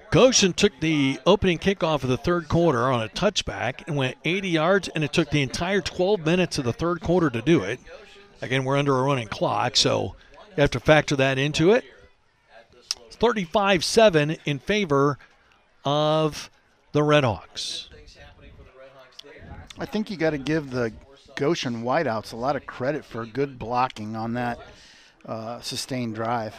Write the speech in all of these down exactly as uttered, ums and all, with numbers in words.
Goshen took the opening kickoff of the third quarter on a touchback and went eighty yards, and it took the entire twelve minutes of the third quarter to do it. Again, we're under a running clock, so you have to factor that into it. thirty-five seven in favor of the Redhawks. I think you got to give the Goshen wideouts a lot of credit for good blocking on that uh, sustained drive.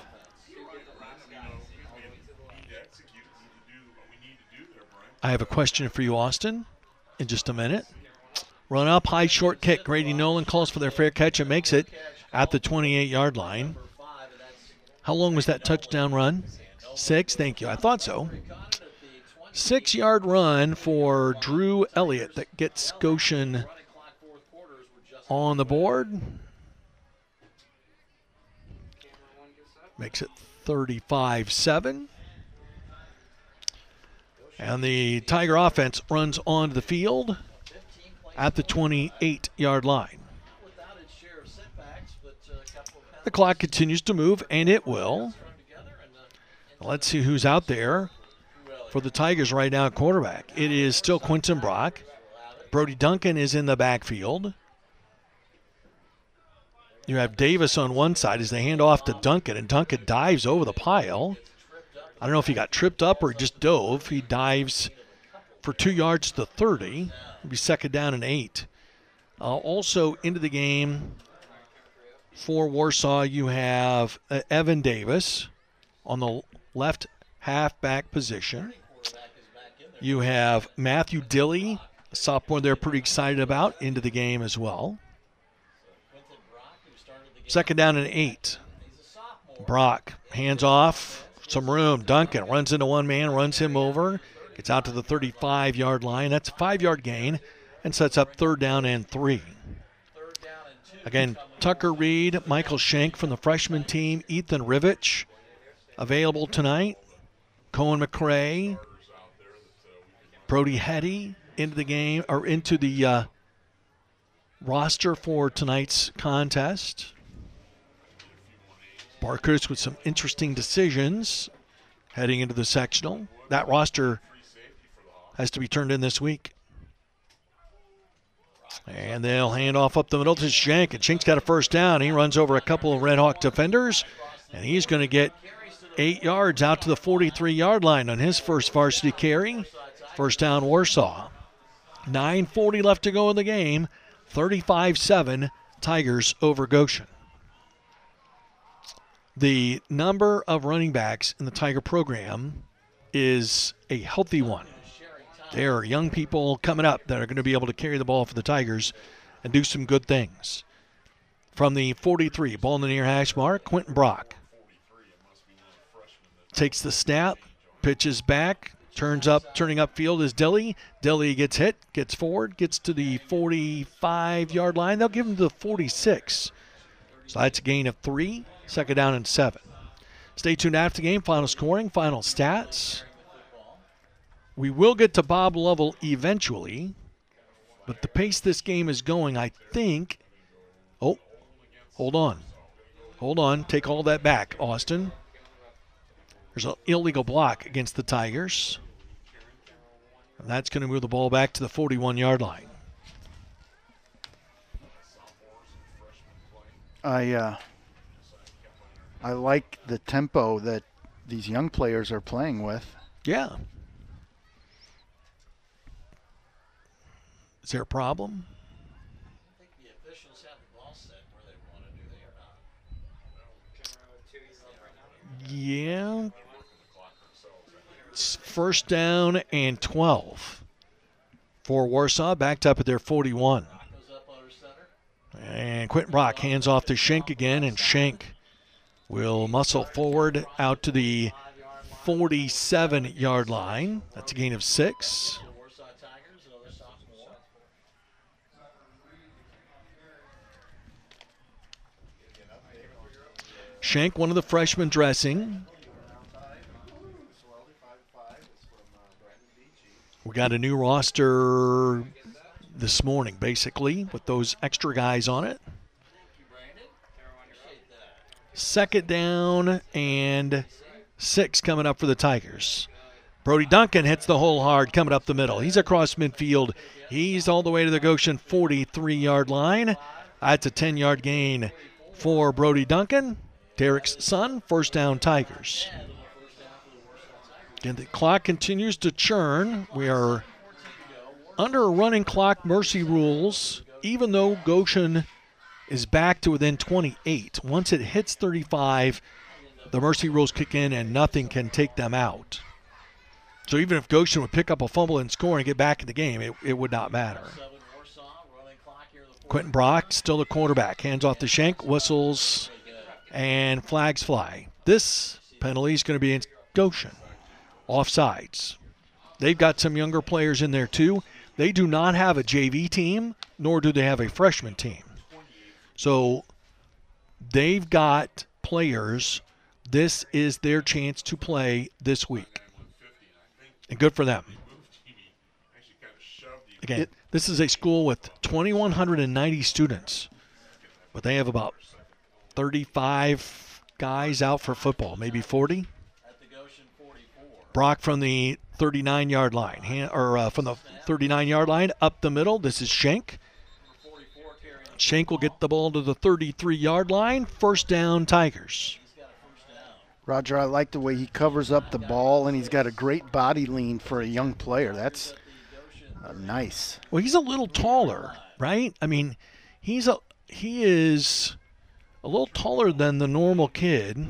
I have a question for you, Austin, in just a minute. Run up, high, short kick. Grady Nolan calls for their fair catch and makes it at the twenty-eight-yard line. How long was that touchdown run? Six? Thank you. I thought so. Six-yard run for Drew Elliott that gets Goshen on the board. Makes it thirty-five seven. And the Tiger offense runs onto the field at the twenty-eight-yard line. The clock continues to move, and it will. Let's see who's out there for the Tigers right now at quarterback. It is still Quentin Brock. Brody Duncan is in the backfield. You have Davis on one side as they hand off to Duncan, and Duncan dives over the pile. I don't know if he got tripped up or he just dove. He dives for two yards to thirty. It'll be second down and eight. Uh, also into the game for Warsaw, you have uh, Evan Davis on the left halfback position. You have Matthew Dilley, a sophomore they're pretty excited about, into the game as well. Second down and eight. Brock hands off. Some room. Duncan runs into one man, runs him over, gets out to the thirty-five-yard line. That's a five-yard gain and sets up third down and three. Again, Tucker Reed, Michael Shank from the freshman team, Ethan Rivich available tonight. Cohen McCray, Brody Hetty into the game, or into the uh, roster for tonight's contest. Barkers with some interesting decisions heading into the sectional. That roster has to be turned in this week. And they'll hand off up the middle to Shank. And Shank's got a first down. He runs over a couple of Red Hawk defenders. And he's going to get eight yards out to the forty-three-yard line on his first varsity carry. First down, Warsaw. nine forty left to go in the game. thirty-five seven, Tigers over Goshen. The number of running backs in the Tiger program is a healthy one. There are young people coming up that are going to be able to carry the ball for the Tigers and do some good things. From the forty-three, ball in the near hash mark, Quentin Brock takes the snap, pitches back, turns up, turning upfield is Dilley. Dilley gets hit, gets forward, gets to the forty-five-yard line. They'll give him to the forty-six. So that's a gain of three. Second down and seven. Stay tuned after the game. Final scoring, final stats. We will get to Bob Lovell eventually, but the pace this game is going, I think. Oh, hold on. Hold on. Take all that back, Austin. There's an illegal block against the Tigers. And that's going to move the ball back to the forty-one-yard line. I, uh, I like the tempo that these young players are playing with. Yeah. Is there a problem? I think the officials have the ball set where they want to do they or not. Yeah. It's first down and twelve for Warsaw, backed up at their forty-one. And Quentin Brock hands off to Schenk again, and Schenk will muscle forward out to the forty-seven-yard line. That's a gain of six. Schenk, one of the freshmen dressing. We got a new roster this morning, basically, with those extra guys on it. Second down and six coming up for the Tigers. Brody Duncan hits the hole hard coming up the middle. He's across midfield. He's all the way to the Goshen forty-three-yard line. That's a ten-yard gain for Brody Duncan, Derek's son. First down, Tigers. And the clock continues to churn. We are under a running clock mercy rules, even though Goshen is back to within twenty-eight. Once it hits thirty-five, the mercy rules kick in and nothing can take them out. So even if Goshen would pick up a fumble and score and get back in the game, it, it would not matter. Quentin Brock, still the quarterback. Hands off to Shank, whistles, and flags fly. This penalty is going to be in Goshen. Offsides. They've got some younger players in there too. They do not have a J V team, nor do they have a freshman team. So they've got players. This is their chance to play this week. And good for them. Again, this is a school with two thousand one hundred ninety students, but they have about thirty-five guys out for football, maybe forty. Brock from the thirty-nine-yard line, hand, or uh, from the thirty-nine-yard line up the middle. This is Shank. Shank will get the ball to the thirty-three-yard line. First down, Tigers. Roger, I like the way he covers up the ball, and he's got a great body lean for a young player. That's uh, nice. Well, he's a little taller, right? I mean, he's a he is a little taller than the normal kid,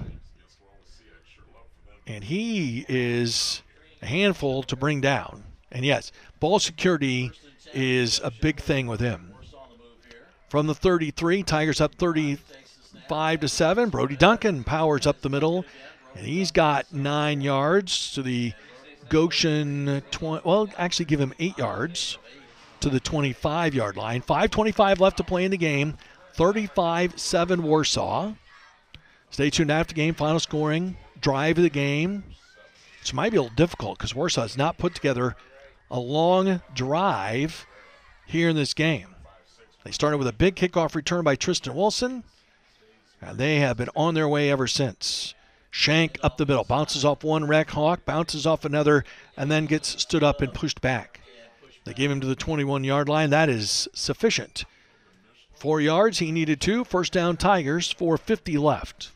and he is a handful to bring down. And yes, ball security is a big thing with him. From the thirty-three, Tigers up thirty-five to seven. Brody Duncan powers up the middle, and he's got nine yards to the Goshen twenty. Well, actually, give him eight yards to the twenty-five-yard line. five twenty-five left to play in the game. thirty-five seven Warsaw. Stay tuned after the game. Final scoring drive of the game. This might be a little difficult because Warsaw has not put together a long drive here in this game. They started with a big kickoff return by Tristan Wilson, and they have been on their way ever since. Shank up the middle, bounces off one Rec Hawk, bounces off another, and then gets stood up and pushed back. They gave him to the twenty-one-yard line. That is sufficient. Four yards, he needed two. First down, Tigers, four fifty left.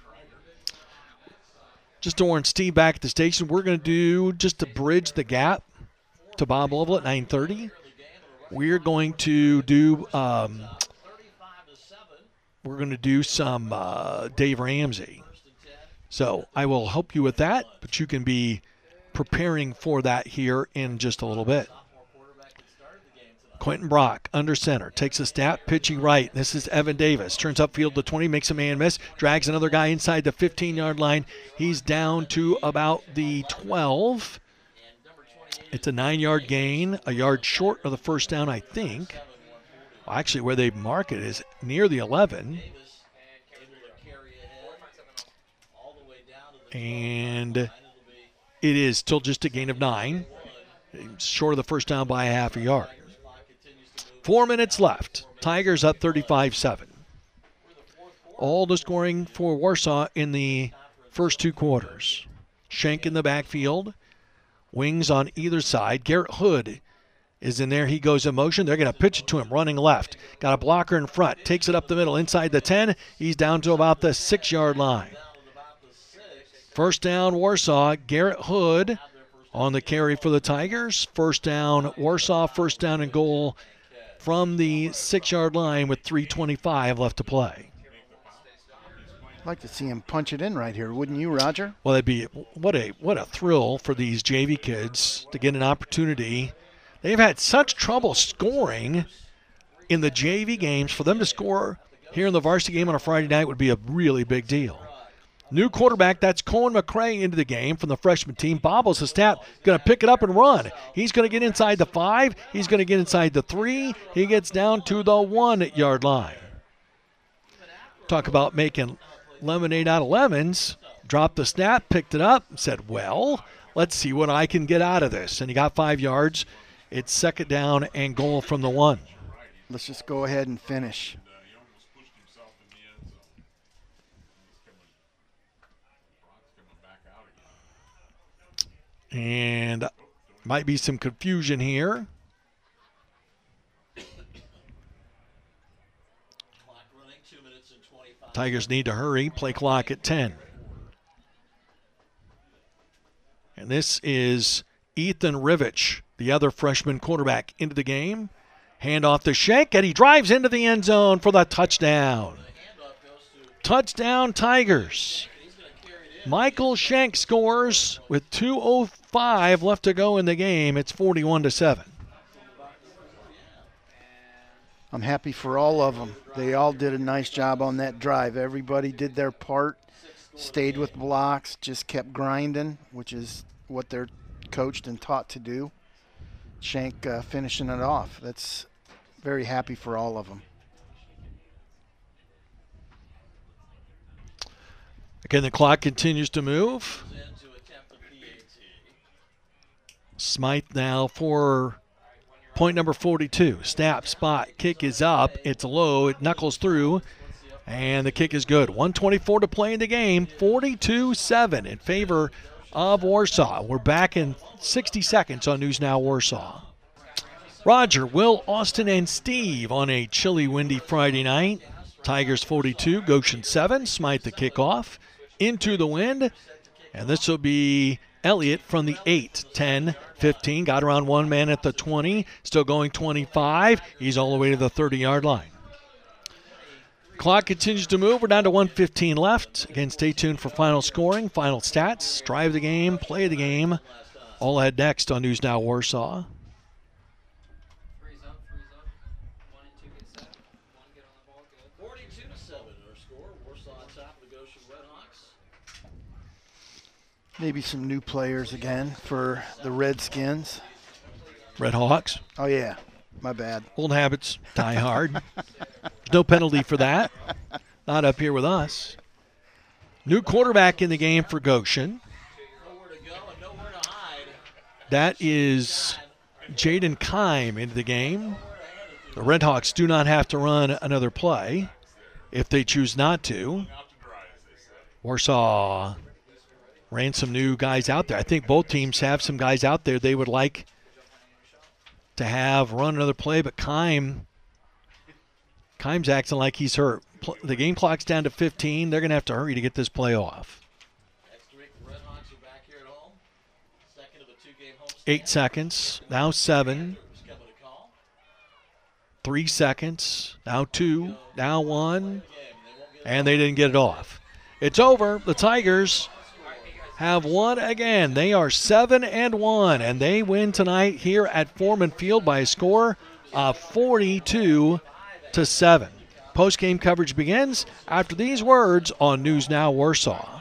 Just to warn Steve back at the station, we're going to do, just to bridge the gap to Bob Lovell at nine thirty. We're going to do um, we're going to do some uh, Dave Ramsey. So I will help you with that, but you can be preparing for that here in just a little bit. Quentin Brock, under center, takes a snap, pitching right. This is Evan Davis. Turns upfield to twenty, makes a man miss, drags another guy inside the fifteen-yard line. He's down to about the twelve. It's a nine-yard gain, a yard short of the first down, I think. Well, actually, where they mark it is near the eleven. And it is still just a gain of nine. Short of the first down by a half a yard. Four minutes left. Tigers up thirty-five seven. All the scoring for Warsaw in the first two quarters. Shank in the backfield. Wings on either side. Garrett Hood is in there. He goes in motion. They're going to pitch it to him running left. Got a blocker in front. Takes it up the middle inside the ten. He's down to about the six-yard line. First down, Warsaw. Garrett Hood on the carry for the Tigers. First down, Warsaw. First down and goal from the six-yard line with three twenty-five left to play. I'd like to see him punch it in right here, wouldn't you, Roger? Well, it'd be what a what a thrill for these J V kids to get an opportunity. They've had such trouble scoring in the J V games. For them to score here in the varsity game on a Friday night would be a really big deal. New quarterback, that's Cohen McCray into the game from the freshman team. Bobbles the snap, going to pick it up and run. He's going to get inside the five. He's going to get inside the three. He gets down to the one-yard line. Talk about making lemonade out of lemons. Dropped the snap, picked it up, said, well, let's see what I can get out of this. And he got five yards. It's second down and goal from the one. Let's just go ahead and finish. And might be some confusion here. Clock running, two minutes and twenty-five. Tigers need to hurry. Play clock at ten. And this is Ethan Rivich, the other freshman quarterback, into the game. Hand off to Shank, and he drives into the end zone for the touchdown. Touchdown Tigers. Michael Shank scores with two oh five left to go in the game. It's forty-one to seven. I'm happy for all of them. They all did a nice job on that drive. Everybody did their part, stayed with blocks, just kept grinding, which is what they're coached and taught to do. Shank uh, finishing it off. That's very happy for all of them. Again, the clock continues to move. Smythe now for point number forty-two. Snap, spot, kick is up. It's low. It knuckles through. And the kick is good. one twenty-four to play in the game. forty-two seven in favor of Warsaw. We're back in sixty seconds on News Now Warsaw. Roger, Will, Austin, and Steve on a chilly, windy Friday night. Tigers forty-two, Goshen seven. Smythe the kickoff. Into the wind. And this will be Elliott from the eight, ten, fifteen. Got around one man at the twenty. Still going twenty-five. He's all the way to the thirty-yard line. Clock continues to move. We're down to one fifteen left. Again, stay tuned for final scoring, final stats, drive the game, play the game. All ahead next on News Now Warsaw. forty-two to seven our score. Warsaw on top of the Goshen Redhawks. Maybe some new players again for the Redskins. Red Hawks. Oh, yeah. My bad. Old habits die hard. No penalty for that. Not up here with us. New quarterback in the game for Goshen. Nowhere to go and nowhere to hide. That is Jaden Kime into the game. The Redhawks do not have to run another play if they choose not to. Warsaw ran some new guys out there. I think both teams have some guys out there they would like to have run another play, but Kime, Kime's acting like he's hurt. The game clock's down to fifteen. They're going to have to hurry to get this play off. Next week, the Redhawks are back here at home. Second of a two-game homestand. Eight seconds. Now seven. Who's coming to call? Three seconds. Now two. Now one. Game. They won't get And they didn't get it off. It's over. The Tigers have won again. They are seven and one, and they win tonight here at Foreman Field by a score of forty-two to seven. Post-game coverage begins after these words on News Now Warsaw.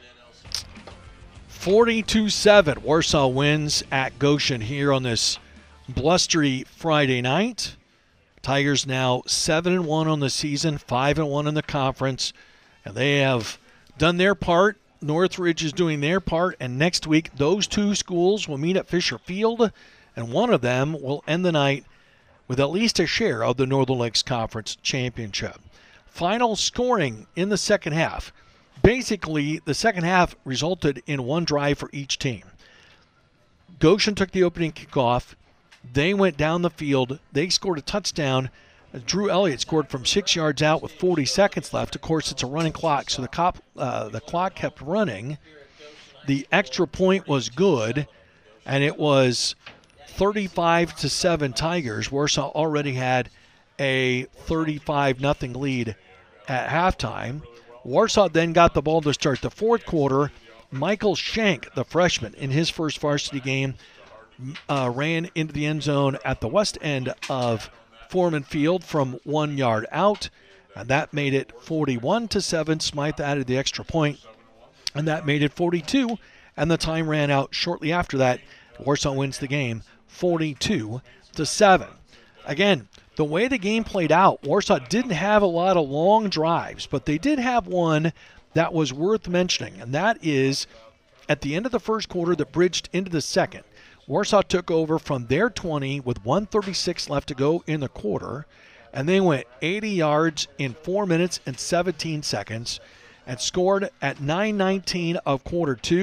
forty-two seven. Warsaw wins at Goshen here on this blustery Friday night. Tigers now seven and one on the season, five and one in the conference, and they have done their part. Northridge is doing their part, and next week those two schools will meet at Fisher Field, and one of them will end the night with at least a share of the Northern Lakes Conference Championship. Final scoring in the second half. Basically, the second half resulted in one drive for each team. Goshen took the opening kickoff. They went down the field. They scored a touchdown. Drew Elliott scored from six yards out with forty seconds left. Of course, it's a running clock, so the, cop, uh, the clock kept running. The extra point was good, and it was thirty-five to seven Tigers. Warsaw already had a thirty-five nothing lead at halftime. Warsaw then got the ball to start the fourth quarter. Michael Shank, the freshman, in his first varsity game, uh, ran into the end zone at the west end of Foreman Field from one yard out, and that made it forty-one to seven. Smythe added the extra point, and that made it forty-two, and the time ran out shortly after that. Warsaw wins the game forty-two to seven. Again, the way the game played out, Warsaw didn't have a lot of long drives, but they did have one that was worth mentioning, and that is at the end of the first quarter that bridged into the second. Warsaw took over from their twenty with one thirty-six left to go in the quarter, and they went eighty yards in four minutes and seventeen seconds and scored at nine nineteen of quarter two.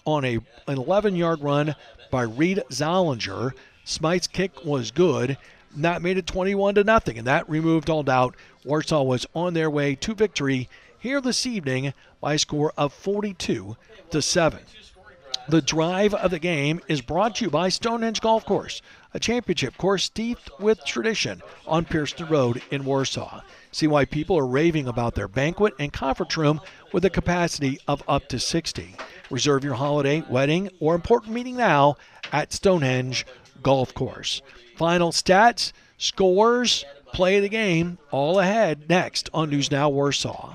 on a, an eleven-yard run by Reed Zollinger. Smythe's kick was good. That made it twenty-one to nothing, and that removed all doubt. Warsaw was on their way to victory here this evening by a score of forty-two to seven. The drive of the game is brought to you by Stonehenge Golf Course, a championship course steeped with tradition on Pearson Road in Warsaw. See why people are raving about their banquet and conference room with a capacity of up to sixty. Reserve your holiday, wedding, or important meeting now at Stonehenge Golf Course. Final stats, scores, play of the game, all ahead next on News Now Warsaw.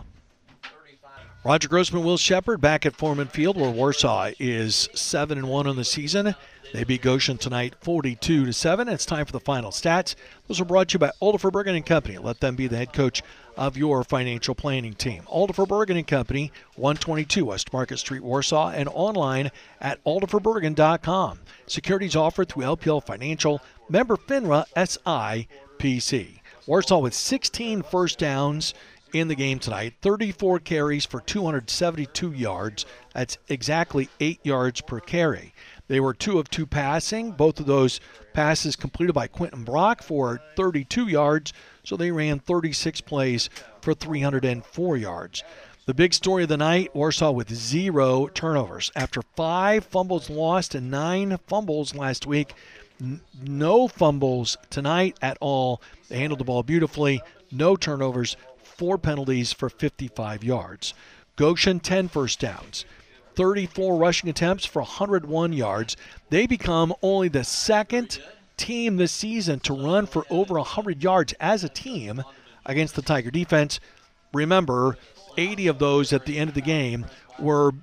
Roger Grossman, Will Shepard back at Foreman Field, where Warsaw is seven and one on the season. They beat Goshen tonight forty-two to seven. It's time for the final stats. Those are brought to you by Aldifer Bergen and Company. Let them be the head coach of your financial planning team. Aldifer Bergen and Company, one twenty-two West Market Street, Warsaw, and online at aldifer bergen dot com. Securities offered through L P L Financial, member FINRA S I P C. Warsaw with sixteen first downs in the game tonight, thirty-four carries for two hundred seventy-two yards. That's exactly eight yards per carry. They were two of two passing. Both of those passes completed by Quentin Brock for thirty-two yards, so they ran thirty-six plays for three hundred four yards. The big story of the night, Warsaw with zero turnovers. After five fumbles lost and nine fumbles last week, n- no fumbles tonight at all. They handled the ball beautifully, no turnovers, four penalties for fifty-five yards. Goshen, ten first downs, thirty-four rushing attempts for one hundred one yards. They become only the second team this season to run for over one hundred yards as a team against the Tiger defense. Remember, eighty of those at the end of the game were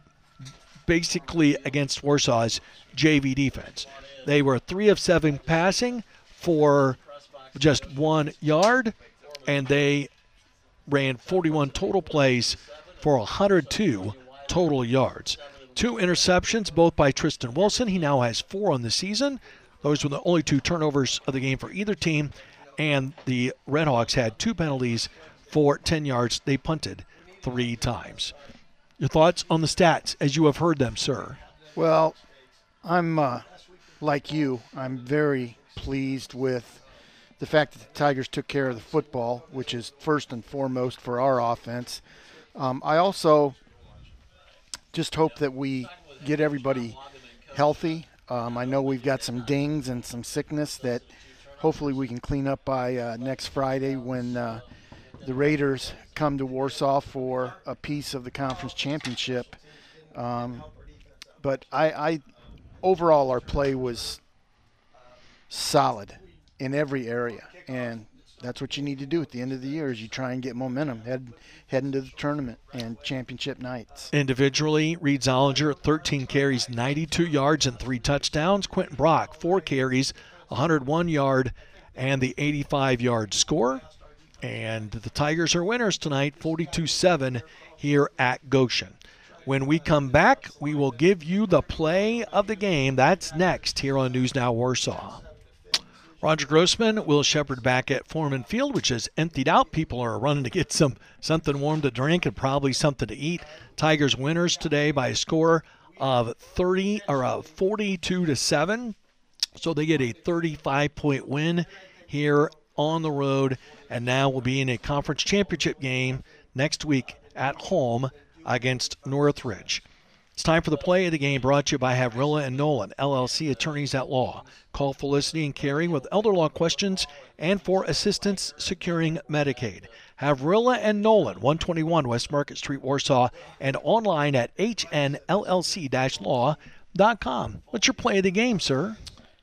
basically against Warsaw's J V defense. They were three of seven passing for just one yard, and they ran forty-one total plays for one hundred two total yards. Two interceptions, both by Tristan Wilson. He now has four on the season. Those were the only two turnovers of the game for either team. And the Redhawks had two penalties for ten yards. They punted three times. Your thoughts on the stats as you have heard them, sir? Well, I'm uh, like you. I'm very pleased with the fact that the Tigers took care of the football, which is first and foremost for our offense. Um, I also just hope that we get everybody healthy. Um, I know we've got some dings and some sickness that hopefully we can clean up by uh, next Friday when uh, the Raiders come to Warsaw for a piece of the conference championship. Um, but I, I overall our play was solid in every area, and that's what you need to do at the end of the year is you try and get momentum head, head into the tournament and championship nights. Individually, Reed Zollinger, thirteen carries, ninety-two yards, and three touchdowns. Quentin Brock, four carries, one hundred one yard, and the eighty-five yard score. And the Tigers are winners tonight, forty-two seven here at Goshen. When we come back, we will give you the play of the game. That's next here on News Now Warsaw. Roger Grossman, Will Shepard back at Foreman Field, which is emptied out. People are running to get some something warm to drink and probably something to eat. Tigers winners today by a score of thirty or of forty-two to seven. So they get a thirty-five point win here on the road, and now will be in a conference championship game next week at home against Northridge. It's time for the play of the game, brought to you by Havrilla and Nolan, L L C attorneys at law. Call Felicity and Carrie with elder law questions and for assistance securing Medicaid. Havrilla and Nolan, one twenty-one West Market Street, Warsaw, and online at h n l l c dash law dot com. What's your play of the game, sir?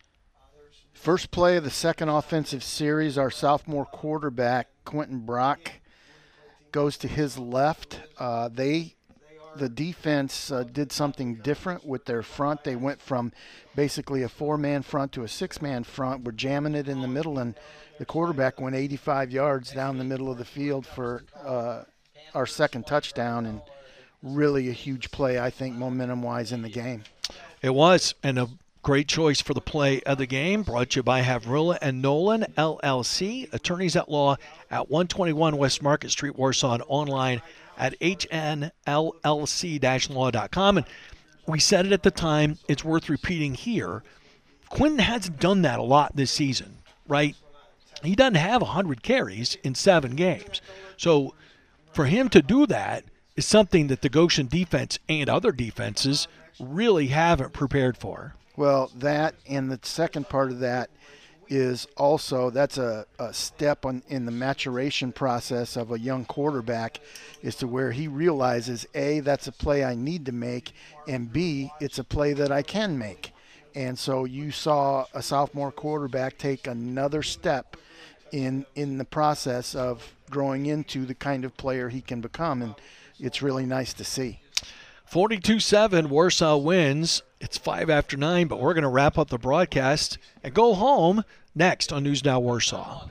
First play of the second offensive series, our sophomore quarterback, Quentin Brock, goes to his left. Uh, they The defense uh, did something different with their front. They went from basically a four-man front to a six-man front. We're jamming it in the middle, and the quarterback went eighty-five yards down the middle of the field for uh, our second touchdown, and really a huge play, I think, momentum-wise in the game. It was, and a great choice for the play of the game, brought to you by Havrilla and Nolan, L L C, attorneys at law at one twenty-one West Market Street, Warsaw, and online at h n l l c dash law dot com. And we said it at the time, it's worth repeating here. Quinton hasn't done that a lot this season, right? He doesn't have one hundred carries in seven games. So for him to do that is something that the Goshen defense and other defenses really haven't prepared for. Well, that and the second part of that is also that's a, a step on, in the maturation process of a young quarterback is to where he realizes, A, that's a play I need to make, and B, it's a play that I can make. And so you saw a sophomore quarterback take another step in in the process of growing into the kind of player he can become, and it's really nice to see. forty-two seven, Warsaw wins. It's five after nine, but we're going to wrap up the broadcast and go home next on News Now Warsaw.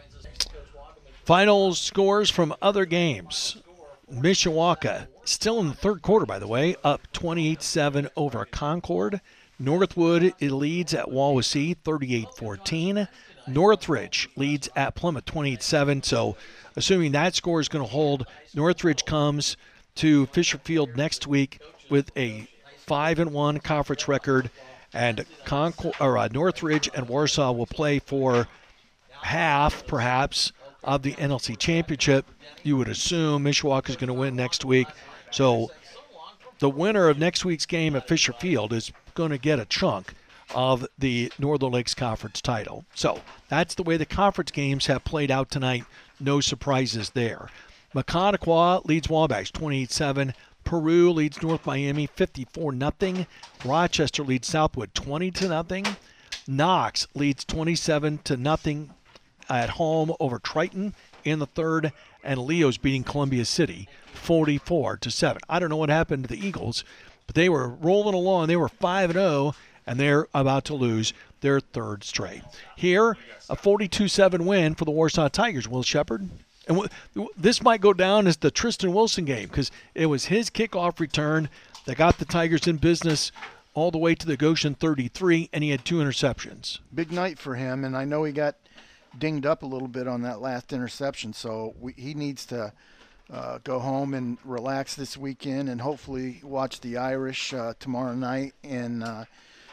Final scores from other games. Mishawaka, still in the third quarter, by the way, up twenty-eight seven over Concord. Northwood leads at Wawasee thirty-eight fourteen. Northridge leads at Plymouth twenty-eight seven. So assuming that score is going to hold, Northridge comes to Fisher Field next week with a five and one conference record, and Concord, or, uh, Northridge and Warsaw will play for half, perhaps, of the N L C championship. You would assume Mishawaka is going to win next week. So the winner of next week's game at Fisher Field is going to get a chunk of the Northern Lakes Conference title. So that's the way the conference games have played out tonight. No surprises there. Maconaquah leads Wabash twenty-eight seven. Peru leads North Miami fifty-four nothing. Rochester leads Southwood twenty to nothing. Knox leads twenty-seven to nothing at home over Triton in the third, and Leo's beating Columbia City forty-four to seven. I don't know what happened to the Eagles, but they were rolling along. They were five and oh, and they're about to lose their third straight. Here, a forty-two seven win for the Warsaw Tigers. Will Shepard? And w- this might go down as the Tristan Wilson game because it was his kickoff return that got the Tigers in business all the way to the Goshen thirty-three, and he had two interceptions. Big night for him, and I know he got dinged up a little bit on that last interception, so we, he needs to uh, go home and relax this weekend and hopefully watch the Irish uh, tomorrow night and uh,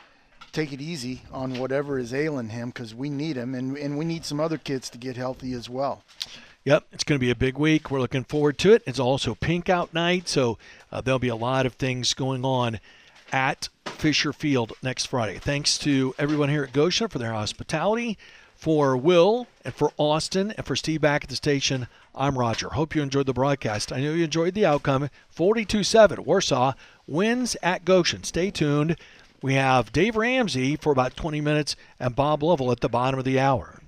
take it easy on whatever is ailing him because we need him, and, and we need some other kids to get healthy as well. Yep, it's going to be a big week. We're looking forward to it. It's also Pink Out Night, so uh, there'll be a lot of things going on at Fisher Field next Friday. Thanks to everyone here at Goshen for their hospitality. For Will and for Austin and for Steve back at the station, I'm Roger. Hope you enjoyed the broadcast. I know you enjoyed the outcome. forty-two seven, Warsaw wins at Goshen. Stay tuned. We have Dave Ramsey for about twenty minutes and Bob Lovell at the bottom of the hour.